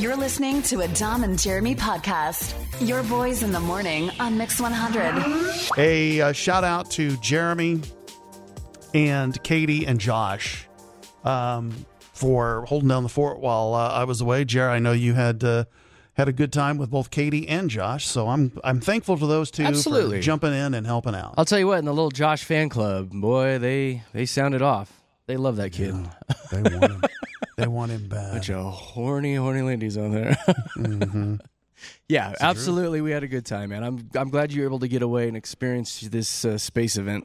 You're listening to a Dom and Jeremy podcast. Your boys in the morning on Mix 100. A shout out to Jeremy and Katie and Josh for holding down the fort while I was away. Jerry, I know you had a good time with both Katie and Josh, so I'm thankful to those two Absolutely. for jumping in and helping out. I'll tell you what, in the little Josh fan club, boy, they sounded off. They love that kid. Yeah, they want him. They want him bad. Bunch of horny ladies on there. Mm-hmm. Yeah, That's absolutely. We had a good time, man. I'm glad you were able to get away and experience this space event.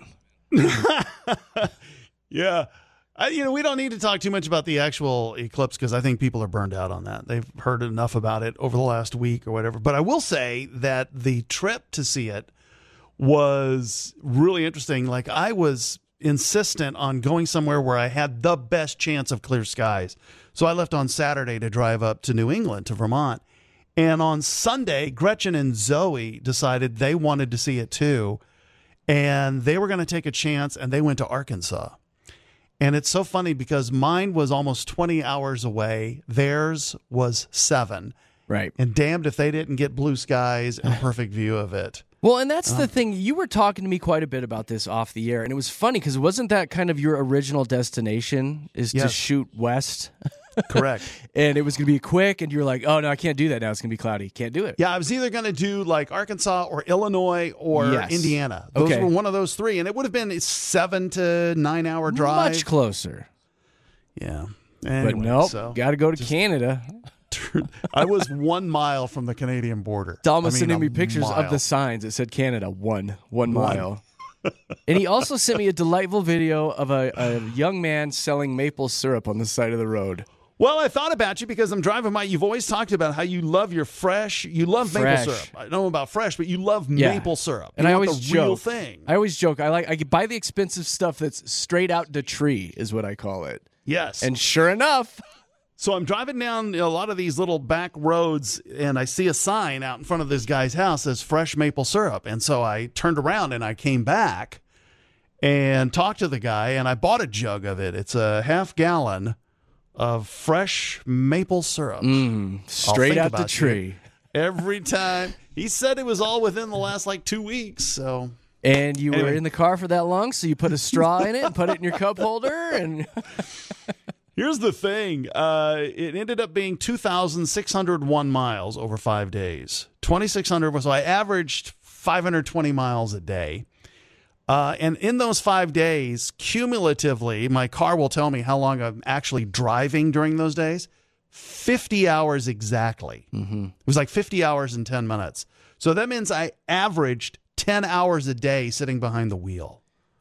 Yeah. We don't need to talk too much about the actual eclipse because I think people are burned out on that. They've heard enough about it over the last week or whatever. But I will say that the trip to see it was really interesting. Like, I was insistent on going somewhere where I had the best chance of clear skies. So I left on Saturday to drive up to New England, to Vermont. And on Sunday, Gretchen and Zoe decided they wanted to see it too. And they were going to take a chance, and they went to Arkansas. And it's so funny because mine was almost 20 hours away. Theirs was 7. Right. And damned if they didn't get blue skies and a perfect view of it. Well, and that's the thing. You were talking to me quite a bit about this off the air, and it was funny because wasn't that kind of your original destination is to shoot west? Correct. And it was going to be quick, and you were like, oh, no, I can't do that now. It's going to be cloudy. Can't do it. Yeah, I was either going to do like Arkansas or Illinois or Indiana. Those were one of those three, and it would have been a 7 to 9 hour drive. Much closer. Yeah. Anyway, but nope, got to go to Canada. I was 1 mile from the Canadian border. Dom was sending me pictures of the signs that said Canada, one mile. And he also sent me a delightful video of a young man selling maple syrup on the side of the road. Well, I thought about you because I'm driving by. You've always talked about how you love your you love maple syrup. I don't know about fresh, but you love maple syrup. And I always joke. Real thing. I always joke. I buy the expensive stuff that's straight out the tree, is what I call it. Yes. And sure enough. So I'm driving down a lot of these little back roads, and I see a sign out in front of this guy's house that says fresh maple syrup. And so I turned around and I came back and talked to the guy, and I bought a jug of it. It's a half gallon of fresh maple syrup. Straight out the tree. Every time. He said it was all within the last 2 weeks. So. And you were in the car for that long, so you put a straw in it and put it in your cup holder. And here's the thing. It ended up being 2,601 miles over 5 days. 2,600. So I averaged 520 miles a day. And in those 5 days, cumulatively, my car will tell me how long I'm actually driving during those days. 50 hours exactly. Mm-hmm. It was like 50 hours and 10 minutes. So that means I averaged 10 hours a day sitting behind the wheel.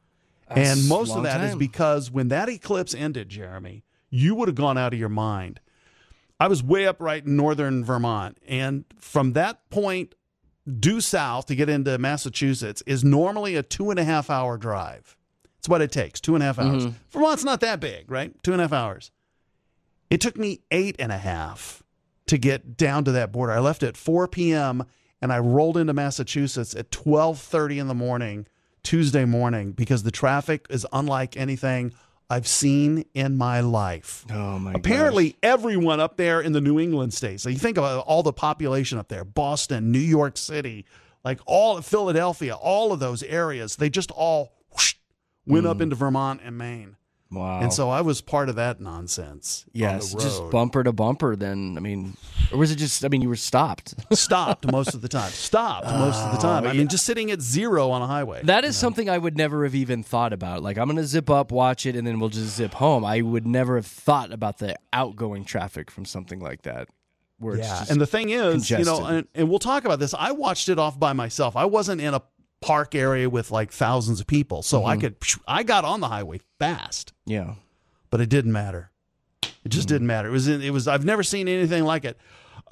And most of that is because when that eclipse ended, Jeremy, you would have gone out of your mind. I was way up right in northern Vermont. And from that point due south to get into Massachusetts is normally a 2.5 hour drive. It's what it takes, 2.5 hours. Mm-hmm. Vermont's not that big, right? 2.5 hours. It took me 8.5 to get down to that border. I left at 4 p.m. and I rolled into Massachusetts at 12:30 in the morning, Tuesday morning, because the traffic is unlike anything I've seen in my life. Oh, my Apparently, everyone up there in the New England states, so you think about all the population up there, Boston, New York City, like all of Philadelphia, all of those areas, they just all went up into Vermont and Maine. Wow. And so I was part of that nonsense. Yes, on the road. just bumper to bumper then. I mean, or was it just, you were stopped? Stopped most of the time. Just sitting at 0 on a highway. That is something I would never have even thought about. Like, I'm going to zip up, watch it, and then we'll just zip home. I would never have thought about the outgoing traffic from something like that. Where it's just and the thing is, congested. and we'll talk about this. I watched it off by myself. I wasn't in a park area with thousands of people. So I got on the highway fast. Yeah. But it didn't matter. It just didn't matter. It was I've never seen anything like it.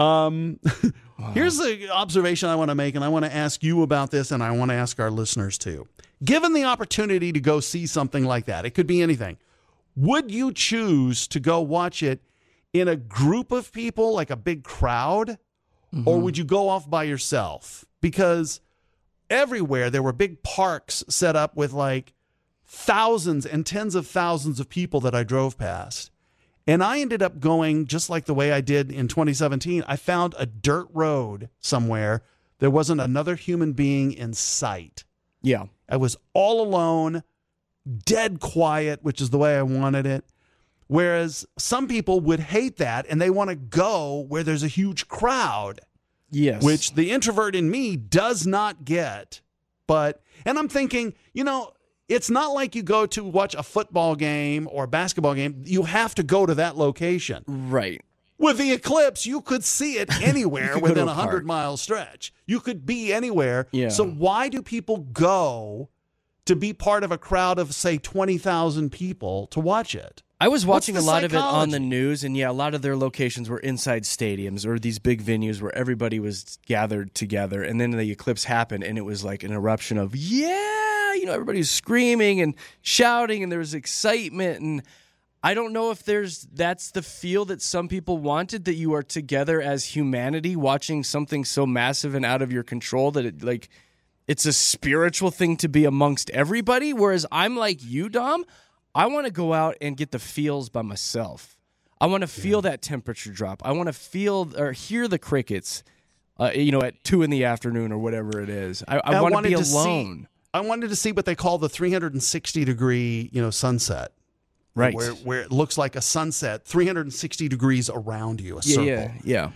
Here's the observation I want to make, and I want to ask you about this, and I want to ask our listeners too. Given the opportunity to go see something like that, it could be anything. Would you choose to go watch it in a group of people, like a big crowd, or would you go off by yourself? Because everywhere there were big parks set up with thousands and tens of thousands of people that I drove past. And I ended up going just like the way I did in 2017. I found a dirt road somewhere. There wasn't another human being in sight. Yeah. I was all alone, dead quiet, which is the way I wanted it. Whereas some people would hate that and they want to go where there's a huge crowd. Yes. Which the introvert in me does not get. And I'm thinking, it's not like you go to watch a football game or a basketball game. You have to go to that location. Right. With the eclipse, you could see it anywhere within a 100-mile stretch. You could be anywhere. Yeah. So why do people go to be part of a crowd of, say, 20,000 people to watch it? I was watching a lot psychology? of it on the news, and a lot of their locations were inside stadiums or these big venues where everybody was gathered together. And then the eclipse happened, and it was like an eruption of, everybody was screaming and shouting, and there was excitement. And I don't know if that's the feel that some people wanted, that you are together as humanity watching something so massive and out of your control that it's a spiritual thing to be amongst everybody. Whereas I'm like you, Dom. I want to go out and get the feels by myself. I want to feel that temperature drop. I want to feel or hear the crickets, at 2 in the afternoon or whatever it is. I want to be alone. I wanted to see what they call the 360-degree, circunset. Right. Where it looks like a sunset, 360 degrees around you, a circle. Yeah.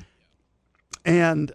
And,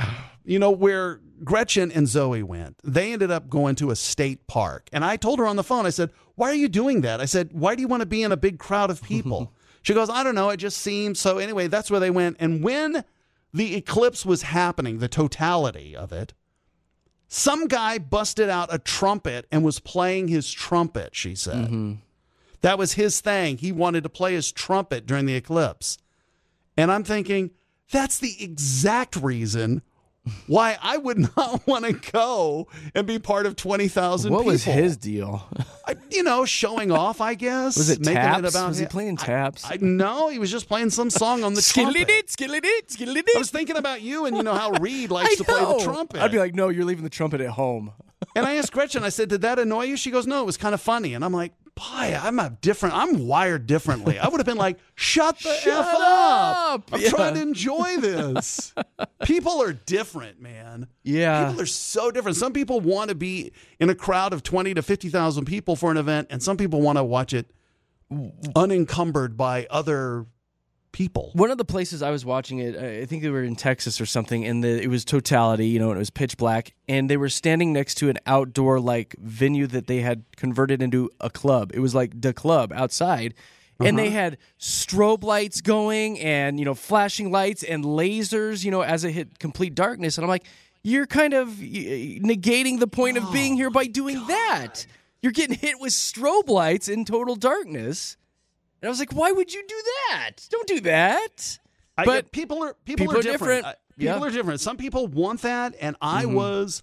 where Gretchen and Zoe went, they ended up going to a state park. And I told her on the phone, I said, why are you doing that? I said, why do you want to be in a big crowd of people? She goes, I don't know. It just seems. So anyway, that's where they went. And when the eclipse was happening, the totality of it, some guy busted out a trumpet and was playing his trumpet, she said. Mm-hmm. That was his thing. He wanted to play his trumpet during the eclipse. And I'm thinking, that's the exact reason why I would not want to go and be part of 20,000 people. What was his deal? Showing off, I guess. Was it making taps? It about was he playing taps? No, he was just playing some song on the trumpet. Skilly-dit. I was thinking about you and how Reed likes to play the trumpet. I'd be like, no, you're leaving the trumpet at home. And I asked Gretchen, I said, did that annoy you? She goes, no, it was kind of funny. And I'm like, boy, I'm wired differently. I would have been like, shut the F up. I'm trying to enjoy this. People are different, man. Yeah. People are so different. Some people want to be in a crowd of 20 to 50,000 people for an event, and some people want to watch it unencumbered by other people. One of the places I was watching it, I think they were in Texas or something, and it was totality, and it was pitch black, and they were standing next to an outdoor venue that they had converted into a club. It was like the club outside, and they had strobe lights going and flashing lights and lasers, as it hit complete darkness. And I'm like, you're kind of negating the point of being here by doing that. You're getting hit with strobe lights in total darkness. And I was like, why would you do that? Don't do that. But people are different. People are different. Some people want that, and it was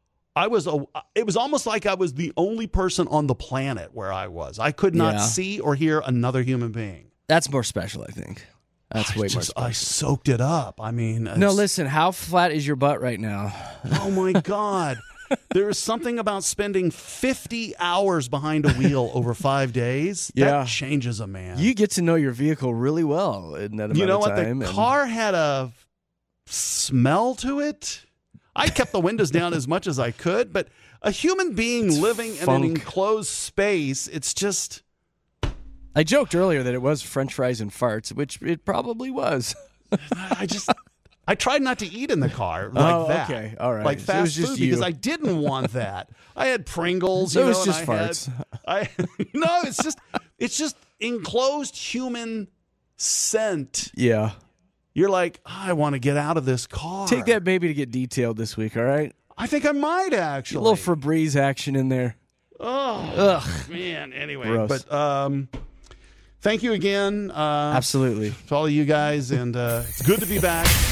almost like I was the only person on the planet where I was. I could not see or hear another human being. That's more special, I think. That's way more special. I soaked it up. I mean, no, listen, how flat is your butt right now? Oh my God. There is something about spending 50 hours behind a wheel over 5 days. That changes a man. You get to know your vehicle really well in that amount of time. You know what? The car had a smell to it. I kept the windows down as much as I could, but a human being living in an enclosed space, it's just... I joked earlier that it was French fries and farts, which it probably was. I tried not to eat in the car like that. Okay, all right. Like fast food because I didn't want that. I had Pringles. It was just farts. No, it's just enclosed human scent. Yeah. You're like, I want to get out of this car. Take that baby to get detailed this week, all right? I think I might actually. A little Febreze action in there. Oh, man. Anyway, gross. But thank you again. Absolutely. To all of you guys, and it's good to be back.